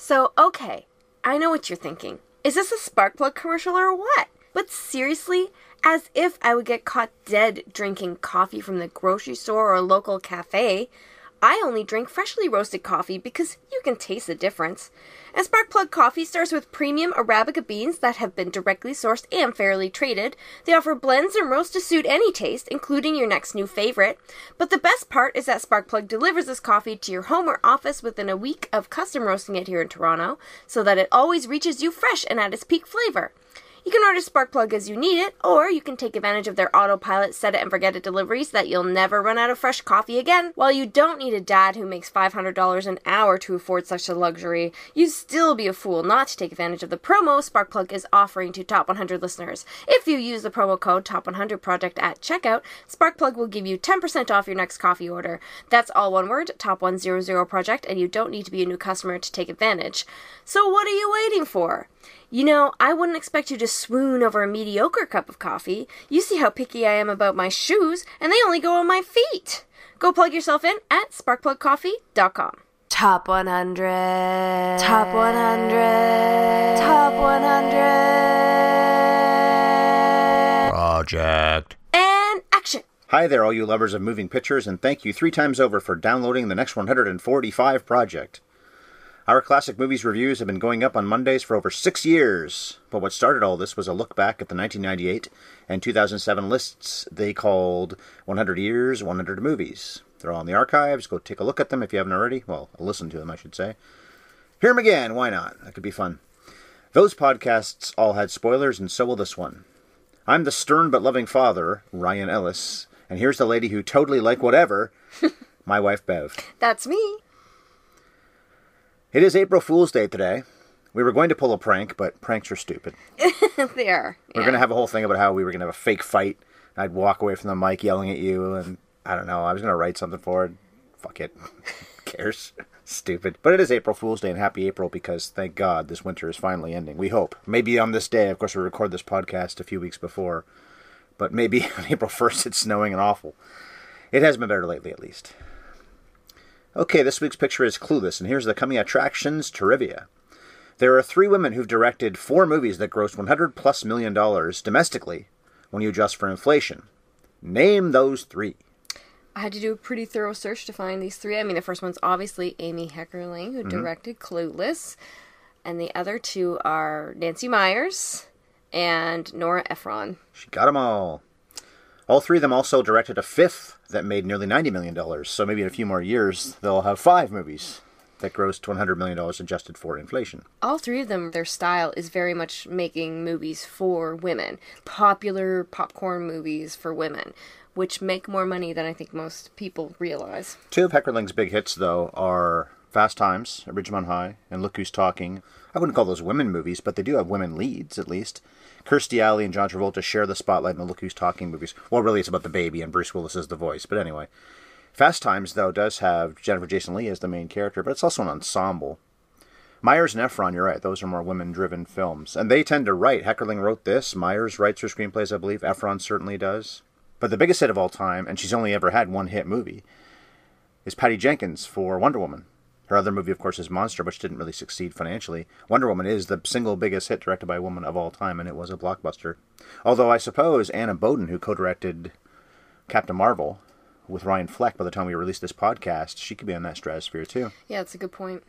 Okay, I know what you're thinking. Is this a Sparkplug commercial or what? But seriously, as if I would get caught dead drinking coffee from the grocery store or a local cafe. I only drink freshly roasted coffee because you can taste the difference. And Sparkplug Coffee starts with premium Arabica beans that have been directly sourced and fairly traded. They offer blends and roasts to suit any taste, including your next new favorite. But the best part is that Sparkplug delivers this coffee to your home or office within a week of custom roasting it here in Toronto, so that it always reaches you fresh and at its peak flavor. You can order Sparkplug as you need it, or you can take advantage of their autopilot set-it-and-forget-it deliveries that you'll never run out of fresh coffee again. While you don't need a dad who makes $500 an hour to afford such a luxury, you'd still be a fool not to take advantage of the promo Sparkplug is offering to Top 100 listeners. If you use the promo code Top100Project at checkout, Sparkplug will give you 10% off your next coffee order. That's all one word, Top100Project, and you don't need to be a new customer to take advantage. So what are you waiting for? You know, I wouldn't expect you to swoon over a mediocre cup of coffee. You see how picky I am about my shoes, and they only go on my feet. Go plug yourself in at sparkplugcoffee.com. Top 100. Top 100. Top 100. Project. And action. Hi there, all you lovers of moving pictures, and thank you 3 times over for downloading the Next 145 Project. Our classic movies reviews have been going up on Mondays for over 6 years, but what started all this was a look back at the 1998 and 2007 lists they called 100 Years, 100 Movies. They're all in the archives. Go take a look at them if you haven't already. Well, listen to them, I should say. Hear them again, why not? That could be fun. Those podcasts all had spoilers, and so will this one. I'm the stern but loving father, Ryan Ellis, and here's the lady who totally like whatever, my wife Bev. That's me. It is April Fool's Day today. We were going to pull a prank, but pranks are stupid. They are. We're going to have a whole thing about how we were going to have a fake fight. I'd walk away from the mic yelling at you, and I don't know, I was going to write something for it. Fuck it. Who cares? Stupid. But it is April Fool's Day, and happy April, because thank God this winter is finally ending. We hope. Maybe on this day, of course, we record this podcast a few weeks before, but maybe on April 1st it's snowing and awful. It has been better lately, at least. Okay, this week's picture is Clueless, and here's the coming attractions trivia. There are 3 women who've directed 4 movies that grossed $100+ million domestically when you adjust for inflation. Name those 3. I had to do a pretty thorough search to find these 3. I mean, the first one's obviously Amy Heckerling, who directed Clueless, and the other 2 are Nancy Meyers and Nora Ephron. She got them all. All 3 of them also directed a 5th that made nearly $90 million, so maybe in a few more years they'll have 5 movies that grossed $100 million adjusted for inflation. All 3 of them, their style is very much making movies for women. Popular popcorn movies for women, which make more money than I think most people realize. 2 of Heckerling's big hits, though, are Fast Times at Ridgemont High and Look Who's Talking. I wouldn't call those women movies, but they do have women leads, at least. Kirstie Alley and John Travolta share the spotlight in the Look Who's Talking movies. Well, really, it's about the baby, and Bruce Willis is the voice. But anyway, Fast Times, though, does have Jennifer Jason Leigh as the main character, but it's also an ensemble. Meyers and Ephron, you're right, those are more women-driven films. And they tend to write. Heckerling wrote this. Meyers writes her screenplays, I believe. Ephron certainly does. But the biggest hit of all time, and she's only ever had one hit movie, is Patty Jenkins for Wonder Woman. Her other movie, of course, is Monster, which didn't really succeed financially. Wonder Woman is the single biggest hit directed by a woman of all time, and it was a blockbuster. Although I suppose Anna Boden, who co-directed Captain Marvel with Ryan Fleck by the time we release this podcast, she could be in that stratosphere too. Yeah, that's a good point.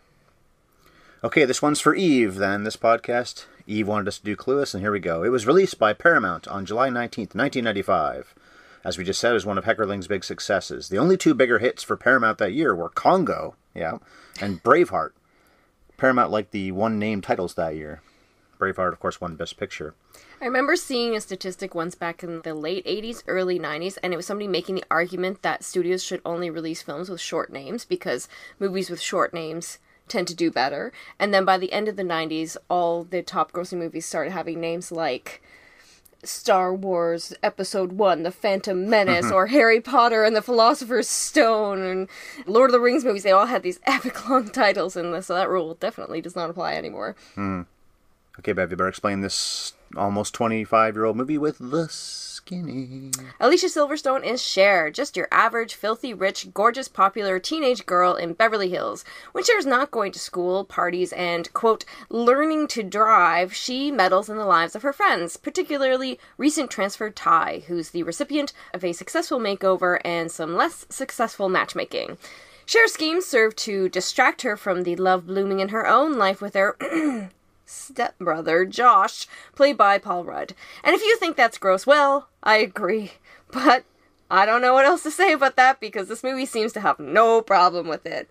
Okay, this one's for Eve, then, this podcast. Eve wanted us to do Clueless, and here we go. It was released by Paramount on July 19th, 1995. As we just said, it was one of Heckerling's big successes. The only 2 bigger hits for Paramount that year were Congo, and Braveheart. Paramount liked the one-name titles that year. Braveheart, of course, won Best Picture. I remember seeing a statistic once back in the late 80s, early 90s, and it was somebody making the argument that studios should only release films with short names because movies with short names tend to do better. And then by the end of the 90s, all the top-grossing movies started having names like Star Wars Episode 1, The Phantom Menace, or Harry Potter and the Philosopher's Stone, and Lord of the Rings movies. They all had these epic long titles in this, so that rule definitely does not apply anymore. Okay, Bev, you better explain this almost 25-year-old movie with the skinny. Alicia Silverstone is Cher, just your average, filthy, rich, gorgeous, popular teenage girl in Beverly Hills. When Cher's not going to school, parties, and, quote, learning to drive, she meddles in the lives of her friends, particularly recent transfer Ty, who's the recipient of a successful makeover and some less successful matchmaking. Cher's schemes serve to distract her from the love blooming in her own life with her stepbrother, Josh, played by Paul Rudd. And if you think that's gross, well, I agree. But I don't know what else to say about that because this movie seems to have no problem with it.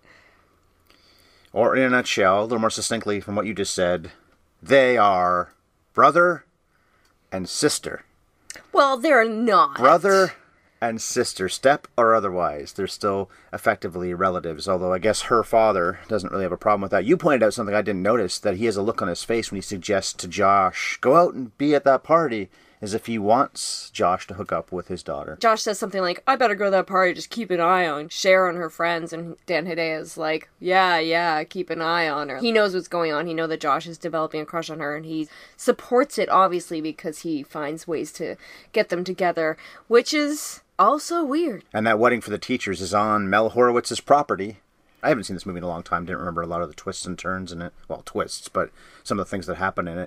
Or in a nutshell, a little more succinctly from what you just said, they are brother and sister. Well, they're not. Brother and sister, step or otherwise. They're still effectively relatives, although I guess her father doesn't really have a problem with that. You pointed out something I didn't notice, that he has a look on his face when he suggests to Josh, go out and be at that party, as if he wants Josh to hook up with his daughter. Josh says something like, I better go to that party, just keep an eye on Cher and her friends, and Dan Hedaya is like, yeah, keep an eye on her. He knows what's going on, he knows that Josh is developing a crush on her, and he supports it, obviously, because he finds ways to get them together, which is also weird. And that wedding for the teachers is on Mel Horowitz's property. I haven't seen this movie in a long time, didn't remember a lot of the twists and turns in it. Well, twists, but some of the things that happen in it.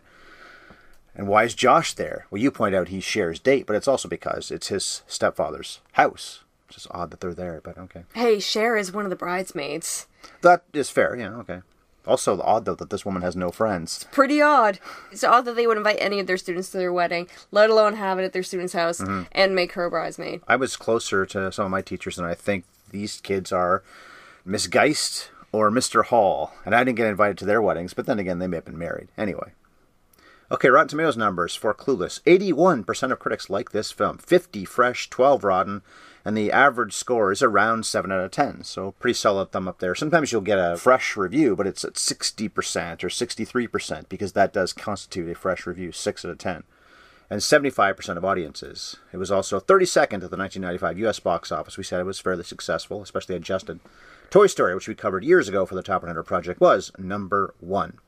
And why is Josh there? Well, you point out he's Cher's date, but it's also because it's his stepfather's house. It's just odd that they're there, but okay. Hey, Cher is one of the bridesmaids. That is fair, yeah, okay. Also odd, though, that this woman has no friends. Pretty odd. It's odd that they would invite any of their students to their wedding, let alone have it at their student's house, and make her a bridesmaid. I was closer to some of my teachers than I think these kids are Miss Geist or Mr. Hall, and I didn't get invited to their weddings, but then again, they may have been married. Anyway. Okay, Rotten Tomatoes numbers for Clueless. 81% of critics like this film. 50 fresh, 12 rotten, and the average score is around 7 out of 10. So pretty solid thumb up there. Sometimes you'll get a fresh review, but it's at 60% or 63% because that does constitute a fresh review, 6 out of 10. And 75% of audiences. It was also 32nd at the 1995 US box office. We said it was fairly successful, especially adjusted. Toy Story, which we covered years ago for the Top 100 Project, was number 1.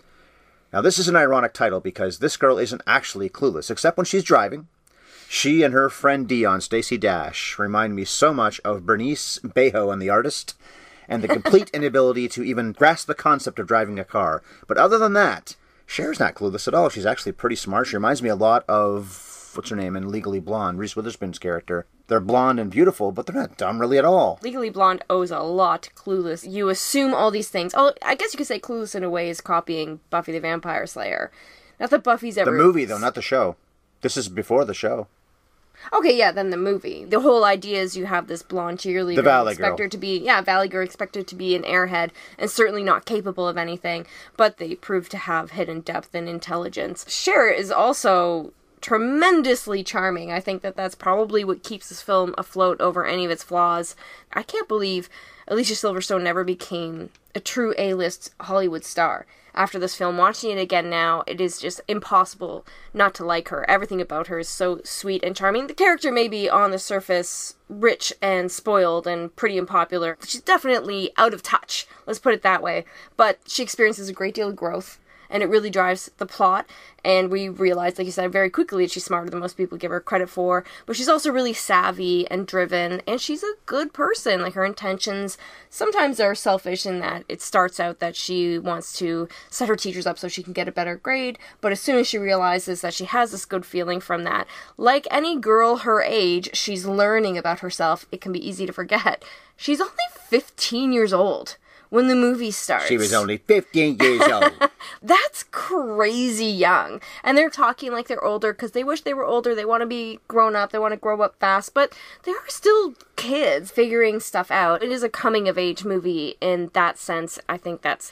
Now, this is an ironic title because this girl isn't actually clueless, except when she's driving. She and her friend Dion, Stacey Dash, remind me so much of Bernice Bejo and the Artist, and the complete inability to even grasp the concept of driving a car. But other than that, Cher's not clueless at all. She's actually pretty smart. She reminds me a lot of, what's her name, in Legally Blonde, Reese Witherspoon's character. They're blonde and beautiful, but they're not dumb really at all. Legally Blonde owes a lot to Clueless. You assume all these things. Oh, I guess you could say Clueless in a way is copying Buffy the Vampire Slayer. Not that Buffy's ever... The movie, though, not the show. This is before the show. Okay, yeah, then the movie. The whole idea is you have this blonde cheerleader. The Valley Girl. To be, yeah, Valley Girl expected to be an airhead and certainly not capable of anything, but they prove to have hidden depth and intelligence. Cher is also tremendously charming. I think that that's probably what keeps this film afloat over any of its flaws. I can't believe Alicia Silverstone never became a true A-list Hollywood star. After this film, watching it again now, it is just impossible not to like her. Everything about her is so sweet and charming. The character may be, on the surface, rich and spoiled and pretty unpopular. She's definitely out of touch, let's put it that way. But she experiences a great deal of growth, and it really drives the plot. And we realize, like you said, very quickly that she's smarter than most people give her credit for. But she's also really savvy and driven, and she's a good person. Like, her intentions sometimes are selfish in that it starts out that she wants to set her teachers up so she can get a better grade. But as soon as she realizes that she has this good feeling from that, like any girl her age, she's learning about herself. It can be easy to forget. She's only 15 years old when the movie starts. She was only 15 years old. That's crazy young. And they're talking like they're older because they wish they were older. They want to be grown up. They want to grow up fast. But they are still kids figuring stuff out. It is a coming-of-age movie in that sense. I think that's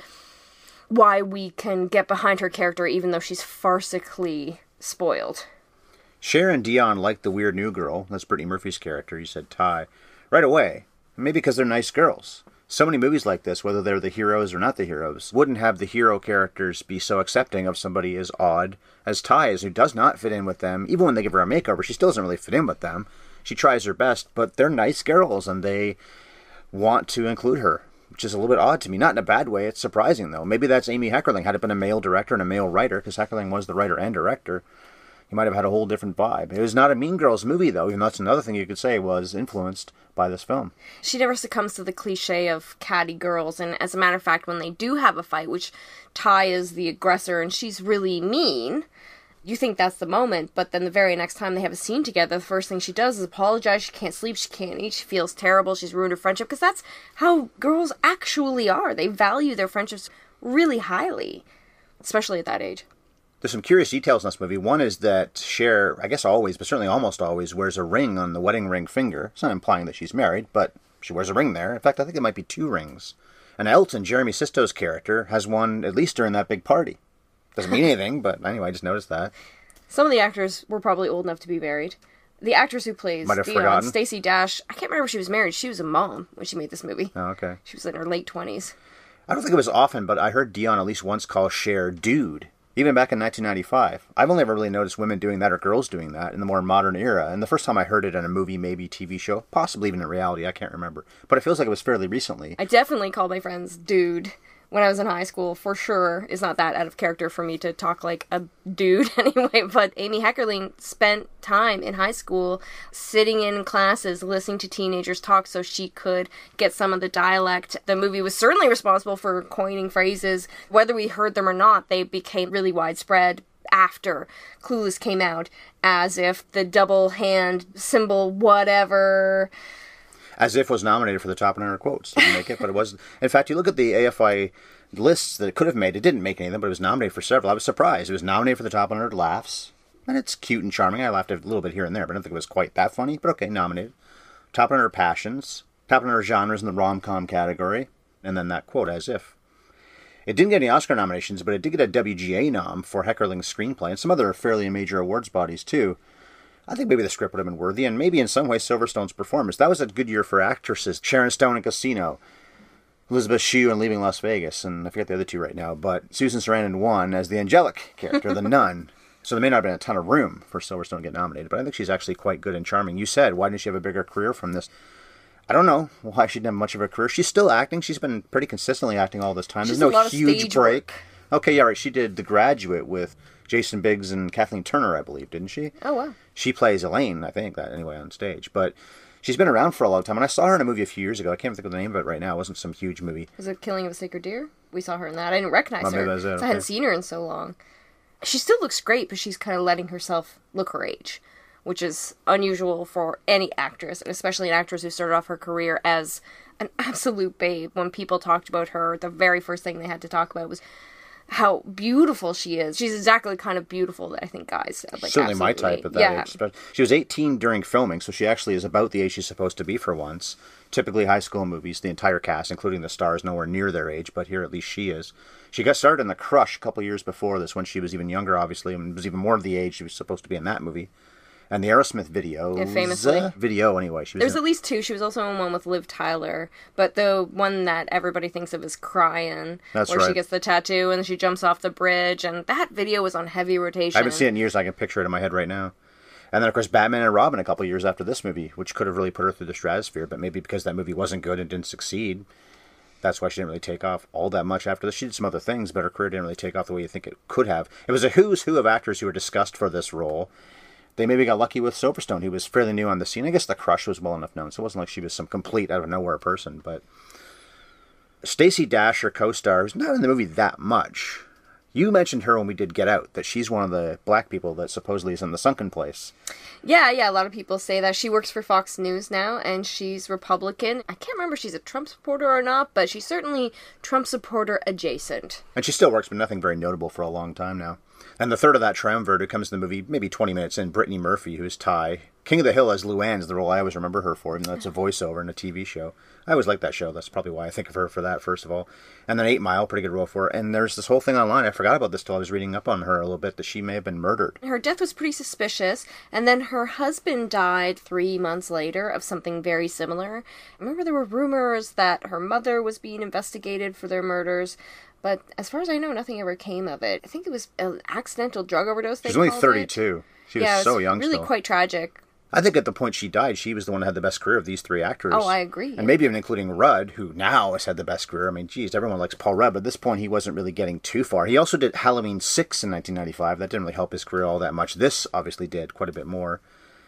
why we can get behind her character even though she's farcically spoiled. Cher and Dion like the weird new girl. That's Brittany Murphy's character. You said Ty. Right away. Maybe because they're nice girls. So many movies like this, whether they're the heroes or not the heroes, wouldn't have the hero characters be so accepting of somebody as odd as Ty is, who does not fit in with them. Even when they give her a makeover, she still doesn't really fit in with them. She tries her best, but they're nice girls, and they want to include her. which is a little bit odd to me. Not in a bad way. It's surprising, though. Maybe that's Amy Heckerling. Had it been a male director and a male writer, because Heckerling was the writer and director, he might have had a whole different vibe. It was not a Mean Girls movie, though, even though that's another thing you could say was influenced by this film. She never succumbs to the cliche of catty girls, and as a matter of fact, when they do have a fight, which Ty is the aggressor and she's really mean, you think that's the moment, but then the very next time they have a scene together, the first thing she does is apologize. She can't sleep, she can't eat, she feels terrible, she's ruined her friendship, because that's how girls actually are. They value their friendships really highly, especially at that age. There's some curious details in this movie. One is that Cher, I guess always, but certainly almost always, wears a ring on the wedding ring finger. It's not implying that she's married, but she wears a ring there. In fact, I think it might be 2 rings. And Elton, Jeremy Sisto's character, has one at least during that big party. Doesn't mean anything, but anyway, I just noticed that. Some of the actors were probably old enough to be married. The actress who plays Dion, Stacey Dash, I can't remember if she was married. She was a mom when she made this movie. Oh, okay. She was in her late 20s. I don't think it was often, but I heard Dion at least once call Cher dude. Even back in 1995. I've only ever really noticed women doing that or girls doing that in the more modern era. And the first time I heard it in a movie, maybe TV show, possibly even in reality, I can't remember. But it feels like it was fairly recently. I definitely called my friends dude when I was in high school, for sure. It's not that out of character for me to talk like a dude anyway, but Amy Heckerling spent time in high school sitting in classes listening to teenagers talk so she could get some of the dialect. The movie was certainly responsible for coining phrases. Whether we heard them or not, they became really widespread after Clueless came out, as if the double hand symbol whatever... As If was nominated for the top 100 quotes. Didn't make it, but it was. In fact, you look at the AFI lists that it could have made. It didn't make any of them, but it was nominated for several. I was surprised. It was nominated for the top 100 laughs, and it's cute and charming. I laughed a little bit here and there, but I don't think it was quite that funny. But okay, nominated. Top 100 passions, top 100 genres in the rom-com category, and then that quote, As If. It didn't get any Oscar nominations, but it did get a WGA nom for Heckerling's screenplay, and some other fairly major awards bodies too. I think maybe the script would have been worthy, and maybe in some way Silverstone's performance. That was a good year for actresses. Sharon Stone in Casino, Elizabeth Shue in Leaving Las Vegas, and I forget the other 2 right now, but Susan Sarandon won as the angelic character, the nun. So there may not have been a ton of room for Silverstone to get nominated, but I think she's actually quite good and charming. You said, why didn't she have a bigger career from this? I don't know why she didn't have much of a career. She's still acting. She's been pretty consistently acting all this time. There's no huge break. Okay, yeah, right. She did The Graduate with Jason Biggs and Kathleen Turner, I believe, didn't she? Oh, wow. She plays Elaine, I think, that anyway, on stage. But she's been around for a long time, and I saw her in a movie a few years ago. I can't think of the name of it right now. It wasn't some huge movie. Was it Killing of a Sacred Deer? We saw her in that. I didn't recognize her. That's it, okay. I hadn't seen her in so long. She still looks great, but she's kind of letting herself look her age, which is unusual for any actress, and especially an actress who started off her career as an absolute babe. When people talked about her, the very first thing they had to talk about was how beautiful she is. She's exactly the kind of beautiful that I think guys like. Certainly my type at that age. But she was 18 during filming, so she actually is about the age she's supposed to be for once. Typically high school movies, the entire cast, including the stars, nowhere near their age, but here at least she is. She got started in The Crush a couple years before this, when she was even younger, obviously, and was even more of the age she was supposed to be in that movie. And the Aerosmith video. Yeah, famously. Video, anyway. There's at least 2. She was also in one with Liv Tyler. But the one that everybody thinks of is Crying. That's where right. She gets the tattoo and she jumps off the bridge. And that video was on heavy rotation. I haven't seen it in years. I can picture it in my head right now. And then, of course, Batman and Robin a couple years after this movie, which could have really put her through the stratosphere. But maybe because that movie wasn't good and didn't succeed, that's why she didn't really take off all that much after this. She did some other things, but her career didn't really take off the way you think it could have. It was a who's who of actors who were discussed for this role. They maybe got lucky with Silverstone, who was fairly new on the scene. I guess The Crush was well enough known, so it wasn't like she was some complete out-of-nowhere person. But Stacey Dash, her co-star, who's not in the movie that much. You mentioned her when we did Get Out, that she's one of the black people that supposedly is in the sunken place. Yeah, a lot of people say that. She works for Fox News now, and she's Republican. I can't remember if she's a Trump supporter or not, but she's certainly Trump supporter adjacent. And she still works, but nothing very notable for a long time now. And the third of that triumvirate who comes in the movie, maybe 20 minutes in, Brittany Murphy, who's Ty. King of the Hill as Luann is the role I always remember her for, even though it's a voiceover in a TV show. I always liked that show. That's probably why I think of her for that, first of all. And then 8 Mile, pretty good role for her. And there's this whole thing online. I forgot about this till I was reading up on her a little bit, that she may have been murdered. Her death was pretty suspicious, and then her husband died 3 months later of something very similar. I remember there were rumors that her mother was being investigated for their murders, but as far as I know, nothing ever came of it. I think it was an accidental drug overdose. She was only 32. She was so young really still. Quite tragic. I think at the point she died, she was the one that had the best career of these three actors. Oh, I agree. And maybe even including Rudd, who now has had the best career. I mean, geez, everyone likes Paul Rudd, but at this point he wasn't really getting too far. He also did Halloween 6 in 1995. That didn't really help his career all that much. This obviously did quite a bit more.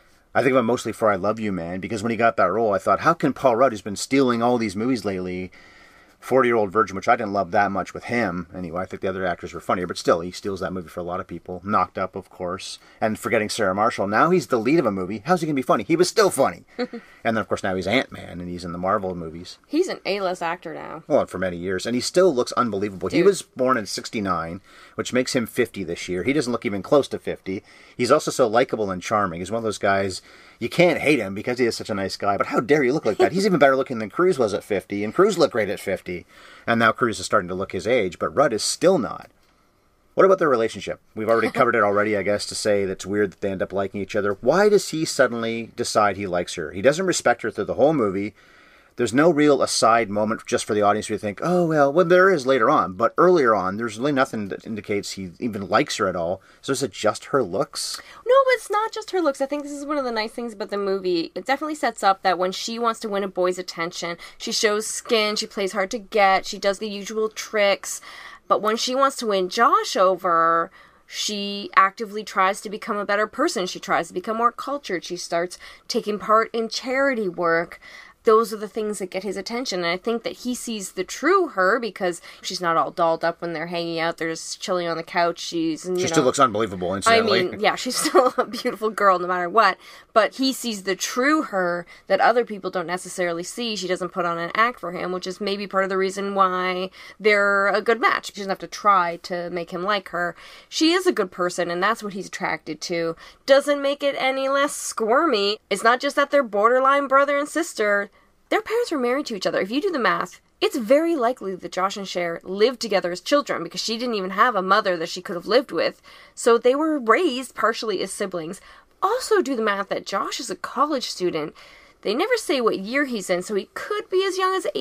I think of him mostly for I Love You, Man, because when he got that role, I thought, how can Paul Rudd, who's been stealing all these movies lately, 40-Year-Old Virgin, which I didn't love that much with him. Anyway, I think the other actors were funnier, but still, he steals that movie for a lot of people. Knocked Up, of course. And forgetting Sarah Marshall. Now he's the lead of a movie. How's he going to be funny? He was still funny. And then, of course, now he's Ant-Man, and he's in the Marvel movies. He's an A-list actor now. Well, for many years. And he still looks unbelievable. Dude. He was born in 1969, which makes him 50 this year. He doesn't look even close to 50. He's also so likable and charming. He's one of those guys... You can't hate him because he is such a nice guy, but how dare you look like that? He's even better looking than Cruise was at 50, and Cruise looked great at 50. And now Cruise is starting to look his age, but Rudd is still not. What about their relationship? We've already covered it already, I guess, to say that it's weird that they end up liking each other. Why does he suddenly decide he likes her? He doesn't respect her through the whole movie. There's no real aside moment just for the audience where you think, oh, well, there is later on. But earlier on, there's really nothing that indicates he even likes her at all. So is it just her looks? No, but it's not just her looks. I think this is one of the nice things about the movie. It definitely sets up that when she wants to win a boy's attention, she shows skin, she plays hard to get, she does the usual tricks. But when she wants to win Josh over, she actively tries to become a better person. She tries to become more cultured. She starts taking part in charity work. Those are the things that get his attention. And I think that he sees the true her because she's not all dolled up when they're hanging out. They're just chilling on the couch. She still looks unbelievable, incidentally. I mean, yeah, she's still a beautiful girl no matter what. But he sees the true her that other people don't necessarily see. She doesn't put on an act for him, which is maybe part of the reason why they're a good match. She doesn't have to try to make him like her. She is a good person, and that's what he's attracted to. Doesn't make it any less squirmy. It's not just that they're borderline brother and sister. Their parents were married to each other. If you do the math, it's very likely that Josh and Cher lived together as children because she didn't even have a mother that she could have lived with. So they were raised partially as siblings. Also do the math that Josh is a college student. They never say what year he's in, so he could be as young as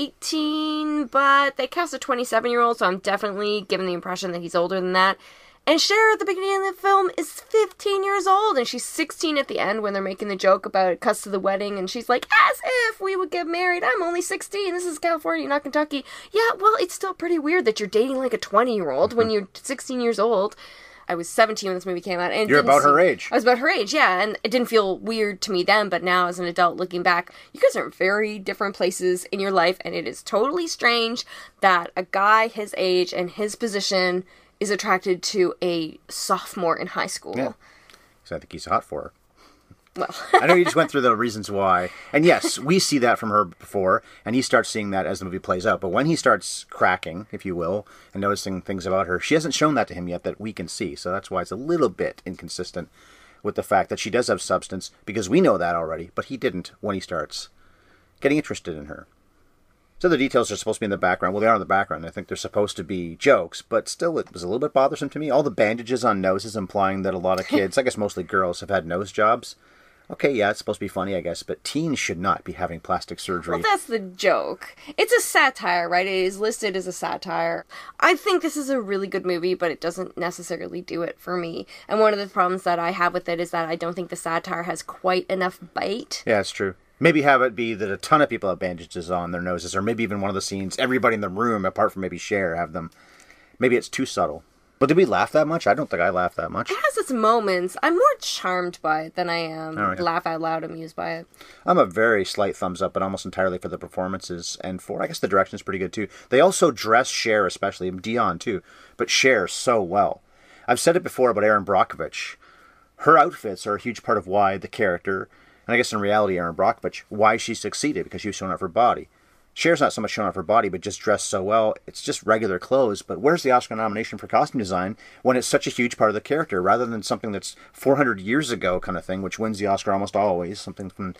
18, but they cast a 27-year-old, so I'm definitely given the impression that he's older than that. And Cher at the beginning of the film is 15 years old, and she's 16 at the end when they're making the joke about it cuts to the wedding, and she's like, as if we would get married. I'm only 16. This is California, not Kentucky. Yeah, well, it's still pretty weird that you're dating like a 20-year-old when you're 16 years old. I was 17 when this movie came out. And you're about her age. I was about her age, yeah, and it didn't feel weird to me then, but now as an adult looking back, you guys are in very different places in your life, and it is totally strange that a guy his age and his position is attracted to a sophomore in high school. Yeah. So I think he's hot for her. Well. I know you just went through the reasons why. And yes, we see that from her before, and he starts seeing that as the movie plays out. But when he starts cracking, if you will, and noticing things about her, she hasn't shown that to him yet that we can see. So that's why it's a little bit inconsistent with the fact that she does have substance, because we know that already, but he didn't when he starts getting interested in her. So the details are supposed to be in the background. Well, they are in the background. I think they're supposed to be jokes, but still it was a little bit bothersome to me. All the bandages on noses implying that a lot of kids, I guess mostly girls, have had nose jobs. Okay, yeah, it's supposed to be funny, I guess, but teens should not be having plastic surgery. Well, that's the joke. It's a satire, right? It is listed as a satire. I think this is a really good movie, but it doesn't necessarily do it for me. And one of the problems that I have with it is that I don't think the satire has quite enough bite. Yeah, it's true. Maybe have it be that a ton of people have bandages on their noses, or maybe even one of the scenes, everybody in the room, apart from maybe Cher, have them. Maybe it's too subtle. But did we laugh that much? I don't think I laughed that much. It has its moments. I'm more charmed by it than I am laugh out loud amused by it. I'm a very slight thumbs up, but almost entirely for the performances, and for, I guess the direction is pretty good too. They also dress Cher, especially, Dion too, but Cher so well. I've said it before about Erin Brockovich. Her outfits are a huge part of why the character, and I guess in reality, Erin Brockovich, why she succeeded, because she was showing off her body. Cher's not so much showing off her body, but just dressed so well. It's just regular clothes, but where's the Oscar nomination for costume design when it's such a huge part of the character, rather than something that's 400 years ago kind of thing, which wins the Oscar almost always, something from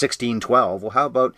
1612. Well, how about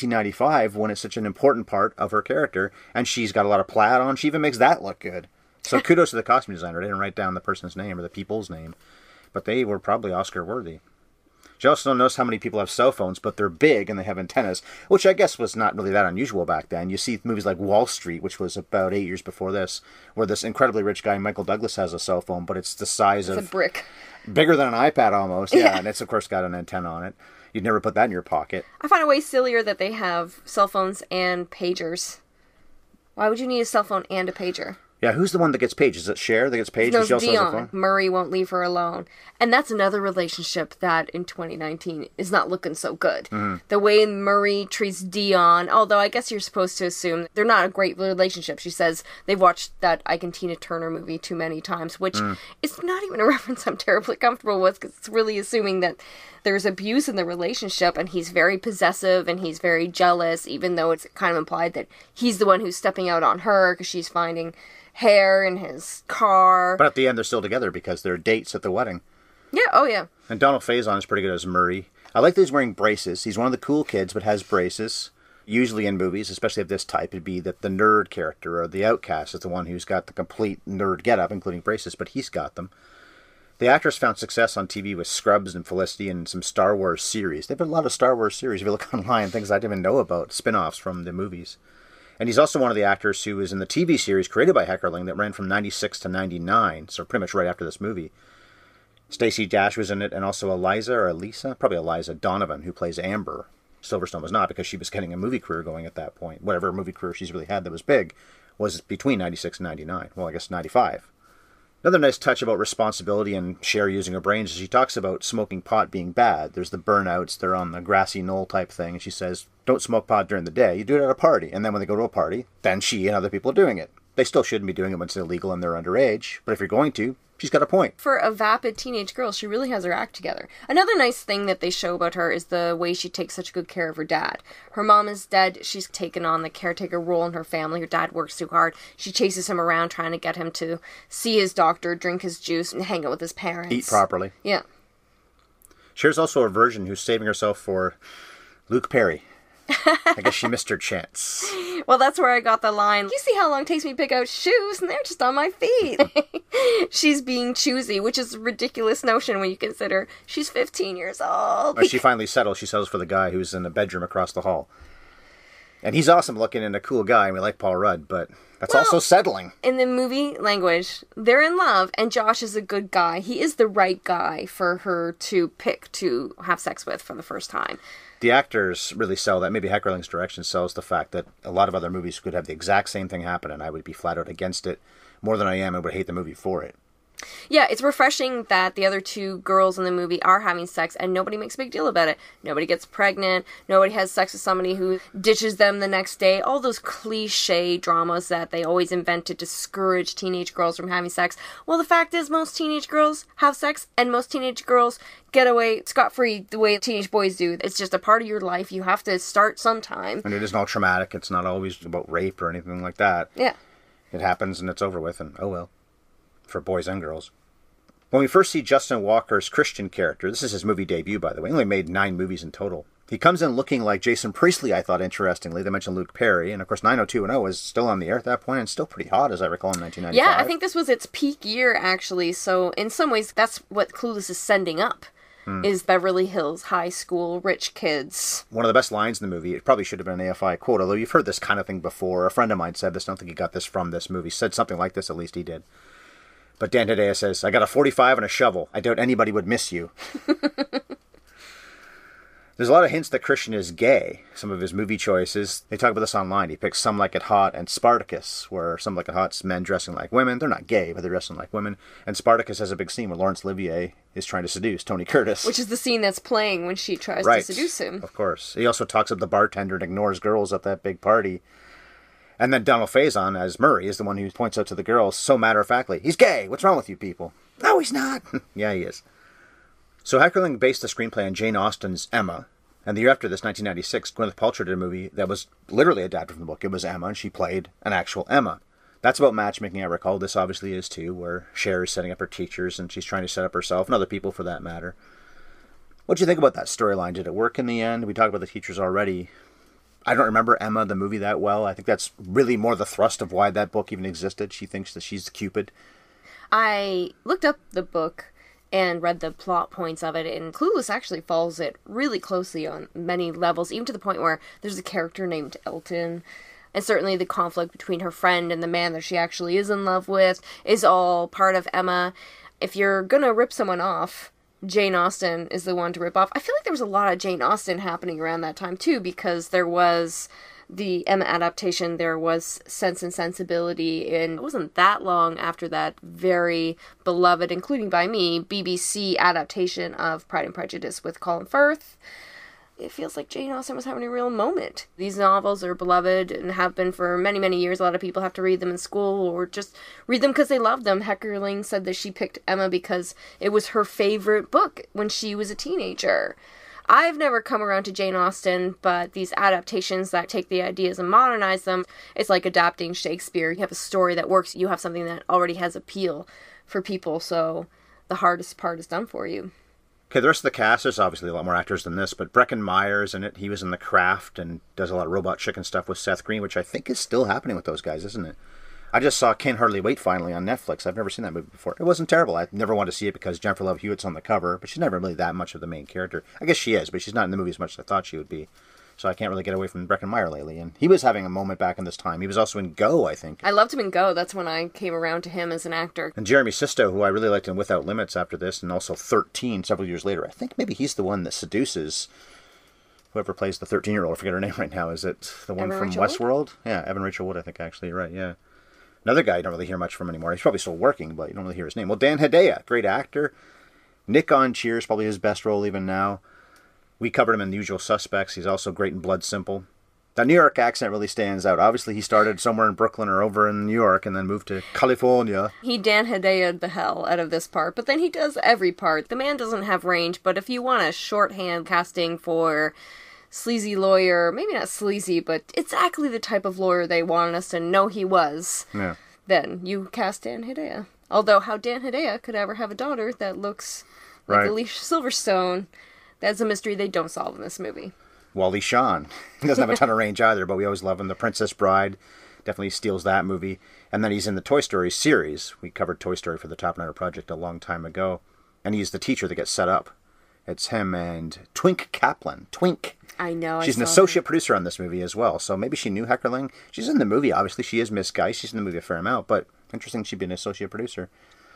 1995 when it's such an important part of her character, and she's got a lot of plaid on? She even makes that look good. So kudos to the costume designer. They didn't write down the person's name or the people's name, but they were probably Oscar worthy. She also noticed how many people have cell phones, but they're big and they have antennas, which I guess was not really that unusual back then. You see movies like Wall Street, which was about 8 years before this, where this incredibly rich guy, Michael Douglas, has a cell phone, but it's the size It's of... a brick. Bigger than an iPad almost, yeah. And it's, of course, got an antenna on it. You'd never put that in your pocket. I find it way sillier that they have cell phones and pagers. Why would you need a cell phone and a pager? Yeah, who's the one that gets paged? Is it Cher that gets paged? No, She also has a Dion. phone? Murray won't leave her alone. And that's another relationship that in 2019 is not looking so good. The way Murray treats Dion, although I guess you're supposed to assume they're not a great relationship. She says they've watched that Ike and Tina Turner movie too many times, which is not even a reference I'm terribly comfortable with because it's really assuming that there's abuse in the relationship and he's very possessive and he's very jealous, even though it's kind of implied that he's the one who's stepping out on her because she's finding hair in his car. But at the end, they're still together because they're dates at the wedding. Yeah, oh yeah. And Donald Faison is pretty good as Murray. I like that he's wearing braces. He's one of the cool kids, but has braces. Usually in movies, especially of this type, it'd be that the nerd character or the outcast is the one who's got the complete nerd getup, including braces, but he's got them. The actress found success on TV with Scrubs and Felicity and some Star Wars series. They've been a lot of Star Wars series. If you look online, things I didn't even know about, spin-offs from the movies. And he's also one of the actors who was in the TV series created by Heckerling that ran from 96 to 99, so pretty much right after this movie. Stacey Dash was in it, and also probably Eliza Donovan, who plays Amber. Silverstone was not, because she was getting a movie career going at that point. Whatever movie career she's really had that was big was between 96 and 99. Well, I guess 95. Another nice touch about responsibility and Cher using her brains is she talks about smoking pot being bad. There's the burnouts, they're on the grassy knoll type thing, and she says, don't smoke pot during the day, you do it at a party. And then when they go to a party, then she and other people are doing it. They still shouldn't be doing it when it's illegal and they're underage, but if you're going to, she's got a point. For a vapid teenage girl, she really has her act together. Another nice thing that they show about her is the way she takes such good care of her dad. Her mom is dead. She's taken on the caretaker role in her family. Her dad works too hard. She chases him around trying to get him to see his doctor, drink his juice, and hang out with his parents. Eat properly. Yeah. Cher's also a virgin who's saving herself for Luke Perry. I guess she missed her chance. Well, that's where I got the line, you see how long it takes me to pick out shoes, and they're just on my feet. She's being choosy, which is a ridiculous notion when you consider she's 15 years old. When she finally settles, she settles for the guy who's in the bedroom across the hall. And he's awesome looking and a cool guy, and we like Paul Rudd, but that's also settling. In the movie language, they're in love, and Josh is a good guy. He is the right guy for her to pick to have sex with for the first time. The actors really sell that. Maybe Heckerling's direction sells the fact that a lot of other movies could have the exact same thing happen, and I would be flat out against it more than I am and would hate the movie for it. Yeah, it's refreshing that the other two girls in the movie are having sex and nobody makes a big deal about it. Nobody gets pregnant. Nobody has sex with somebody who ditches them the next day. All those cliche dramas that they always invent to discourage teenage girls from having sex. Well, the fact is most teenage girls have sex and most teenage girls get away scot-free the way teenage boys do. It's just a part of your life. You have to start sometime. And it isn't all traumatic. It's not always about rape or anything like that. Yeah. It happens and it's over with, and oh well. For boys and girls. When we first see Justin Walker's Christian character, this is his movie debut, by the way. He only made 9 movies in total. He comes in looking like Jason Priestley, I thought, interestingly. They mentioned Luke Perry, and of course 90210 was still on the air at that point, and still pretty hot, as I recall, in 1995. Yeah, I think this was its peak year, actually, so in some ways that's what Clueless is sending up, is Beverly Hills High School, rich kids. One of the best lines in the movie, it probably should have been an AFI quote, although you've heard this kind of thing before. A friend of mine said this, I don't think he got this from this movie, said something like this, at least he did. But Dan Hedaya says, I got a 45 and a shovel. I doubt anybody would miss you. There's a lot of hints that Christian is gay. Some of his movie choices, they talk about this online. He picks Some Like It Hot and Spartacus, where Some Like It Hot's men dressing like women. They're not gay, but they're dressing like women. And Spartacus has a big scene where Laurence Olivier is trying to seduce Tony Curtis. Which is the scene that's playing when she tries to seduce him. Of course. He also talks up the bartender and ignores girls at that big party. And then Donald Faison, as Murray, is the one who points out to the girls so matter-of-factly, he's gay! What's wrong with you people? No, he's not! Yeah, he is. So Heckerling based the screenplay on Jane Austen's Emma, and the year after this, 1996, Gwyneth Paltrow did a movie that was literally adapted from the book. It was Emma, and she played an actual Emma. That's about matchmaking, I recall. This obviously is too, where Cher is setting up her teachers, and she's trying to set up herself, and other people for that matter. What do you think about that storyline? Did it work in the end? We talked about the teachers already. I don't remember Emma, the movie, that well. I think that's really more the thrust of why that book even existed. She thinks that she's Cupid. I looked up the book, and read the plot points of it, and Clueless actually follows it really closely on many levels, even to the point where there's a character named Elton, and certainly the conflict between her friend and the man that she actually is in love with is all part of Emma. If you're gonna rip someone off, Jane Austen is the one to rip off. I feel like there was a lot of Jane Austen happening around that time, too, because there was the Emma adaptation, there was Sense and Sensibility, and it wasn't that long after that very beloved, including by me, BBC adaptation of Pride and Prejudice with Colin Firth. It feels like Jane Austen was having a real moment. These novels are beloved and have been for many, many years. A lot of people have to read them in school or just read them because they love them. Heckerling said that she picked Emma because it was her favorite book when she was a teenager. I've never come around to Jane Austen, but these adaptations that take the ideas and modernize them, it's like adapting Shakespeare. You have a story that works, you have something that already has appeal for people, so the hardest part is done for you. Okay, the rest of the cast, there's obviously a lot more actors than this, but Breckin Meyer's in it. He was in The Craft and does a lot of Robot Chicken stuff with Seth Green, which I think is still happening with those guys, isn't it? I just saw Can't Hardly Wait finally on Netflix. I've never seen that movie before. It wasn't terrible. I never wanted to see it because Jennifer Love Hewitt's on the cover, but she's never really that much of the main character. I guess she is, but she's not in the movie as much as I thought she would be. So I can't really get away from Breckin Meyer lately. And he was having a moment back in this time. He was also in Go, I think. I loved him in Go. That's when I came around to him as an actor. And Jeremy Sisto, who I really liked in Without Limits after this, and also 13 several years later. I think maybe he's the one that seduces whoever plays the 13-year-old. I forget her name right now. Is it the one Evan from Rachel Westworld? Yeah, Evan Rachel Wood, I think, actually. You're right, yeah. Another guy you don't really hear much from anymore. He's probably still working, but you don't really hear his name. Well, Dan Hedaya, great actor. Nick on Cheers, probably his best role even now. We covered him in The Usual Suspects. He's also great in Blood Simple. That New York accent really stands out. Obviously, he started somewhere in Brooklyn or over in New York and then moved to California. He Dan Hedaya'd the hell out of this part, but then he does every part. The man doesn't have range, but if you want a shorthand casting for sleazy lawyer, maybe not sleazy, but exactly the type of lawyer they wanted us to know he was, then you cast Dan Hedaya. Although how Dan Hedaya could ever have a daughter that looks like Alicia Silverstone, that's a mystery they don't solve in this movie. Wally Shawn. He doesn't have a ton of range either, but we always love him. The Princess Bride definitely steals that movie. And then he's in the Toy Story series. We covered Toy Story for the Top Nighter Project a long time ago. And he's the teacher that gets set up. It's him and Twink Kaplan. Twink. I know. She's an associate producer on this movie as well, so maybe she knew Heckerling. She's in the movie, obviously. She is Miss Guy. She's in the movie a fair amount, but interesting she'd be an associate producer.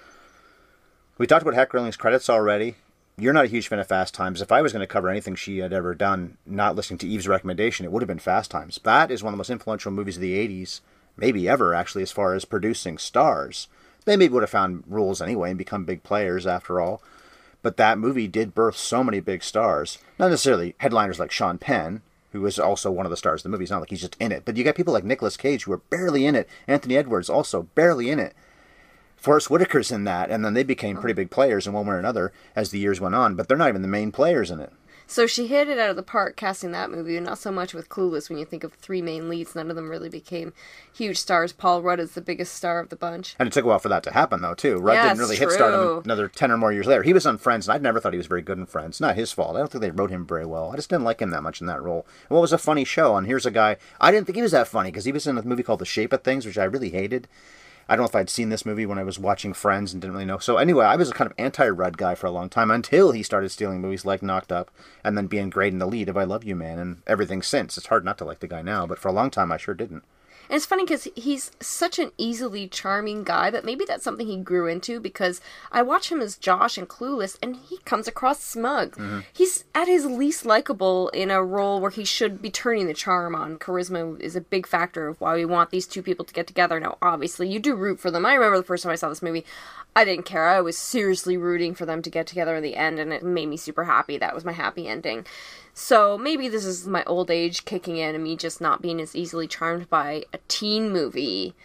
We talked about Heckerling's credits already. You're not a huge fan of Fast Times. If I was going to cover anything she had ever done, not listening to Eve's recommendation, it would have been Fast Times. That is one of the most influential movies of the 80s, maybe ever, actually, as far as producing stars. They maybe would have found roles anyway and become big players after all. But that movie did birth so many big stars. Not necessarily headliners like Sean Penn, who was also one of the stars of the movie. It's not like he's just in it. But you got people like Nicolas Cage, who are barely in it. Anthony Edwards, also barely in it. Forrest Whitaker's in that. And then they became pretty big players in one way or another as the years went on. But they're not even the main players in it. So she hit it out of the park casting that movie, and not so much with Clueless. When you think of three main leads, none of them really became huge stars. Paul Rudd is the biggest star of the bunch. And it took a while for that to happen, though, too. Rudd didn't really hit stardom another 10 or more years later. He was on Friends, and I'd never thought he was very good in Friends. Not his fault. I don't think they wrote him very well. I just didn't like him that much in that role. And what was a funny show? And here's a guy, I didn't think he was that funny, because he was in a movie called The Shape of Things, which I really hated. I don't know if I'd seen this movie when I was watching Friends and didn't really know. So anyway, I was a kind of anti-Rudd guy for a long time until he started stealing movies like Knocked Up and then being great in the lead of I Love You, Man, and everything since. It's hard not to like the guy now, but for a long time I sure didn't. And it's funny because he's such an easily charming guy, but maybe that's something he grew into, because I watch him as Josh in Clueless, and he comes across smug. Mm-hmm. He's at his least likable in a role where he should be turning the charm on. Charisma is a big factor of why we want these two people to get together. Now, obviously, you do root for them. I remember the first time I saw this movie, I didn't care. I was seriously rooting for them to get together in the end, and it made me super happy. That was my happy ending. So maybe this is my old age kicking in and me just not being as easily charmed by a teen movie.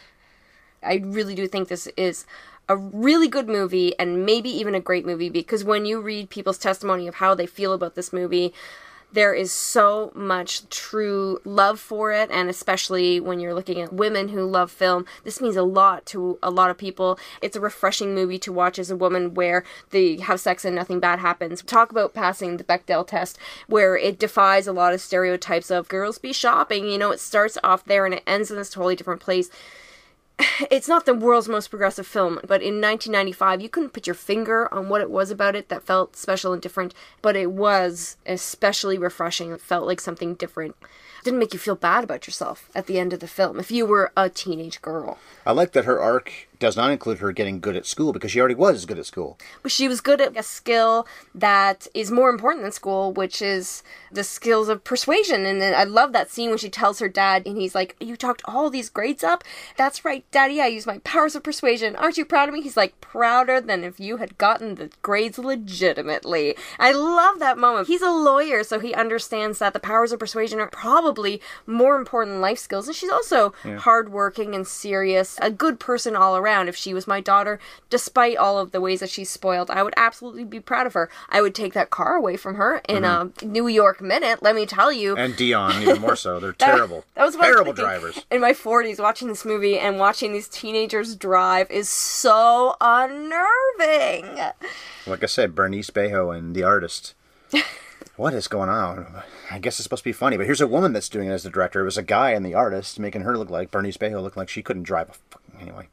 I really do think this is a really good movie and maybe even a great movie, because when you read people's testimony of how they feel about this movie, there is so much true love for it, and especially when you're looking at women who love film, this means a lot to a lot of people. It's a refreshing movie to watch as a woman where they have sex and nothing bad happens. Talk about passing the Bechdel test, where it defies a lot of stereotypes of girls be shopping. You know, it starts off there and it ends in this totally different place. it's not the world's most progressive film, but in 1995, you couldn't put your finger on what it was about it that felt special and different, but it was especially refreshing. It felt like something different. It didn't make you feel bad about yourself at the end of the film if you were a teenage girl. I like that her arc does not include her getting good at school, because she already was good at school. But she was good at a skill that is more important than school, which is the skills of persuasion. And then I love that scene when she tells her dad, and he's like, you talked all these grades up? That's right, Daddy, I used my powers of persuasion. Aren't you proud of me? He's like, prouder than if you had gotten the grades legitimately. I love that moment. He's a lawyer, so he understands that the powers of persuasion are probably more important life skills. And she's also hardworking and serious, a good person all around. If she was my daughter, despite all of the ways that she's spoiled, I would absolutely be proud of her. I would take that car away from her in a New York minute, let me tell you. And Dion, even more so. They're terrible. That was terrible drivers. In my 40s, watching this movie and watching these teenagers drive is so unnerving. Like I said, Bernice Bejo and The Artist. What is going on? I guess it's supposed to be funny, but here's a woman that's doing it as the director. It was a guy in The Artist, making her look like Bernice Bejo, look like she couldn't drive anyway.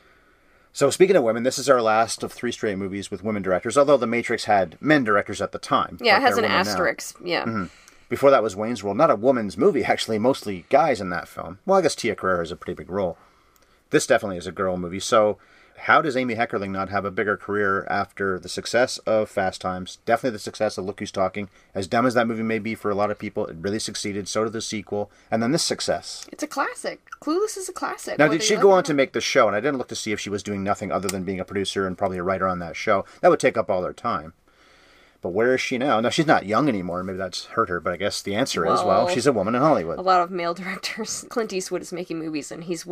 So speaking of women, this is our last of 3 straight movies with women directors, although The Matrix had men directors at the time. Yeah, it has an asterisk. Now. Yeah. Mm-hmm. Before that was Wayne's World. Not a woman's movie, actually, mostly guys in that film. Well, I guess Tia Carrere has a pretty big role. This definitely is a girl movie. So how does Amy Heckerling not have a bigger career after the success of Fast Times? Definitely the success of Look Who's Talking. As dumb as that movie may be for a lot of people, it really succeeded. So did the sequel. And then this success. It's a classic. Clueless is a classic. Now, did she go on to make the show? And I didn't look to see if she was doing nothing other than being a producer and probably a writer on that show. That would take up all her time. But where is she now? Now, she's not young anymore. Maybe that's hurt her. But I guess the answer is, well, she's a woman in Hollywood. A lot of male directors. Clint Eastwood is making movies, and he's,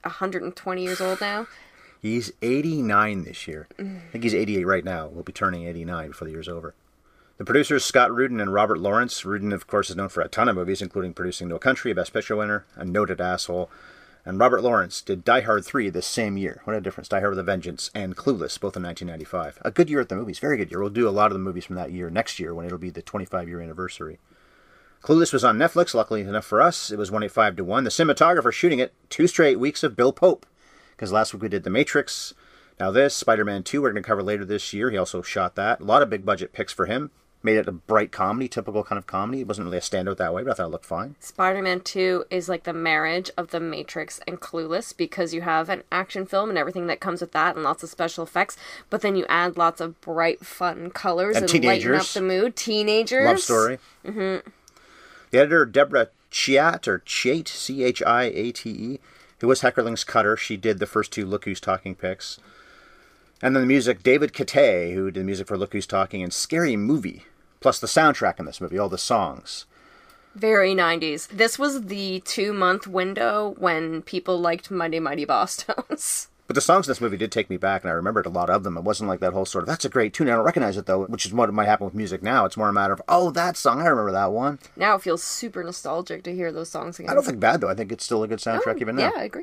120 years old now? He's 89 this year. I think he's 88 right now. We'll be turning 89 before the year's over. The producers, Scott Rudin and Robert Lawrence. Rudin, of course, is known for a ton of movies, including producing No Country, a Best Picture winner, A Noted Asshole. And Robert Lawrence did Die Hard 3 this same year. What a difference. Die Hard with a Vengeance and Clueless, both in 1995. A good year at the movies. Very good year. We'll do a lot of the movies from that year next year when it'll be the 25-year anniversary. Clueless was on Netflix, luckily enough for us. It was 185 to 1. The cinematographer shooting it 2 straight weeks of Bill Pope. Because last week we did The Matrix. Now this, Spider-Man 2, we're going to cover later this year. He also shot that. A lot of big budget picks for him. Made it a bright comedy, typical kind of comedy. It wasn't really a standout that way, but I thought it looked fine. Spider-Man 2 is like the marriage of The Matrix and Clueless, because you have an action film and everything that comes with that and lots of special effects, but then you add lots of bright, fun colors and lighten up the mood. Teenagers. Love story. Mm-hmm. The editor, Deborah Chiat, or Chate, C-H-I-A-T-E, who was Heckerling's cutter. She did the first 2 Look Who's Talking picks. And then the music, David Catay, who did music for Look Who's Talking and Scary Movie, plus the soundtrack in this movie, all the songs. Very 90s. This was the 2-month window when people liked Mighty Mighty Bosstones. But the songs in this movie did take me back, and I remembered a lot of them. It wasn't like that whole sort of, that's a great tune, I don't recognize it though, which is what might happen with music now. It's more a matter of, oh, that song, I remember that one. Now it feels super nostalgic to hear those songs again. I don't think bad though. I think it's still a good soundtrack even now. Yeah, I agree.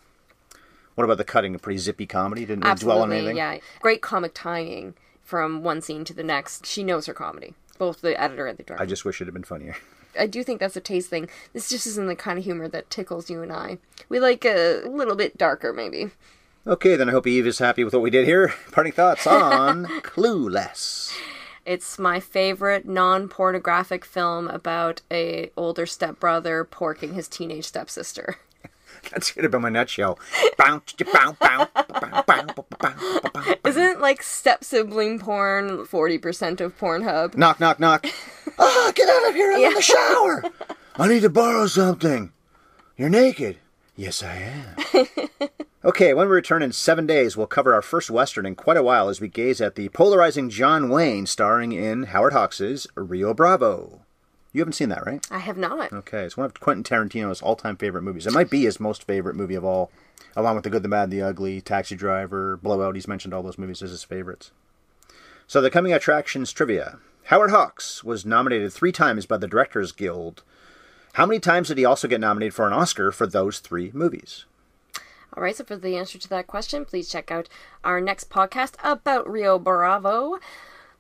What about the cutting? A pretty zippy comedy? Didn't really dwell on anything? Yeah. Great comic timing from one scene to the next. She knows her comedy, both the editor and the director. I just wish it had been funnier. I do think that's a taste thing. This just isn't the kind of humor that tickles you and I. We like a little bit darker, maybe. Okay, then I hope Eve is happy with what we did here. Parting thoughts on Clueless. It's my favorite non-pornographic film about a older stepbrother porking his teenage stepsister. That's going to be my nutshell. Isn't like step-sibling porn 40% of Pornhub? Knock, knock, knock. Ah, get out of here, I'm in the shower. I need to borrow something. You're naked. Yes, I am. Okay, when we return in 7 days, we'll cover our first Western in quite a while as we gaze at the polarizing John Wayne starring in Howard Hawks' Rio Bravo. You haven't seen that, right? I have not. Okay, it's one of Quentin Tarantino's all-time favorite movies. It might be his most favorite movie of all, along with The Good, the Bad, the Ugly, Taxi Driver, Blowout. He's mentioned all those movies as his favorites. So the coming attractions trivia. Howard Hawks was nominated 3 times by the Directors Guild. How many times did he also get nominated for an Oscar for those 3 movies? All right, so for the answer to that question, please check out our next podcast about Rio Bravo.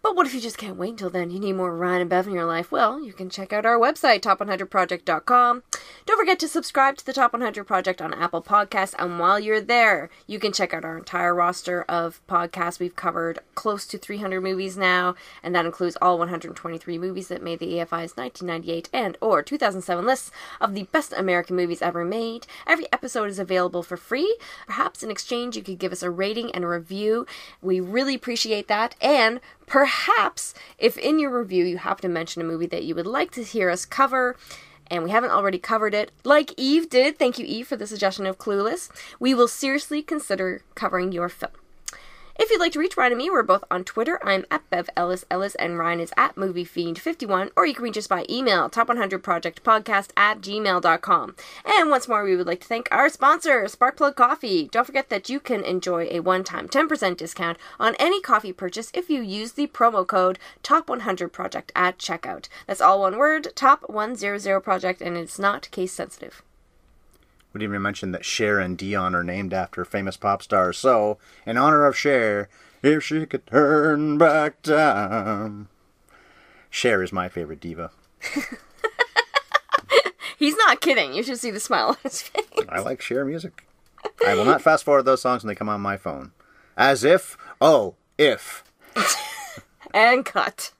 But what if you just can't wait until then? You need more Ryan and Bev in your life? Well, you can check out our website, top100project.com. Don't forget to subscribe to the Top 100 Project on Apple Podcasts, and while you're there, you can check out our entire roster of podcasts. We've covered close to 300 movies now, and that includes all 123 movies that made the AFI's 1998 and or 2007 lists of the best American movies ever made. Every episode is available for free. Perhaps in exchange, you could give us a rating and a review. We really appreciate that, and perhaps if in your review you happen to mention a movie that you would like to hear us cover, and we haven't already covered it, like Eve did, thank you Eve for the suggestion of Clueless, we will seriously consider covering your film. If you'd like to reach Ryan and me, we're both on Twitter. I'm at Bev Ellis and Ryan is at MovieFiend51, or you can reach us by email, top100projectpodcast@gmail.com. And once more, we would like to thank our sponsor, Sparkplug Coffee. Don't forget that you can enjoy a one-time 10% discount on any coffee purchase if you use the promo code TOP100Project at checkout. That's all one word, TOP100Project, and it's not case sensitive. We didn't even mention that Cher and Dion are named after famous pop stars. So, in honor of Cher, if she could turn back time. Cher is my favorite diva. He's not kidding. You should see the smile on his face. I like Cher music. I will not fast forward those songs when they come on my phone. As if, oh, if. And cut.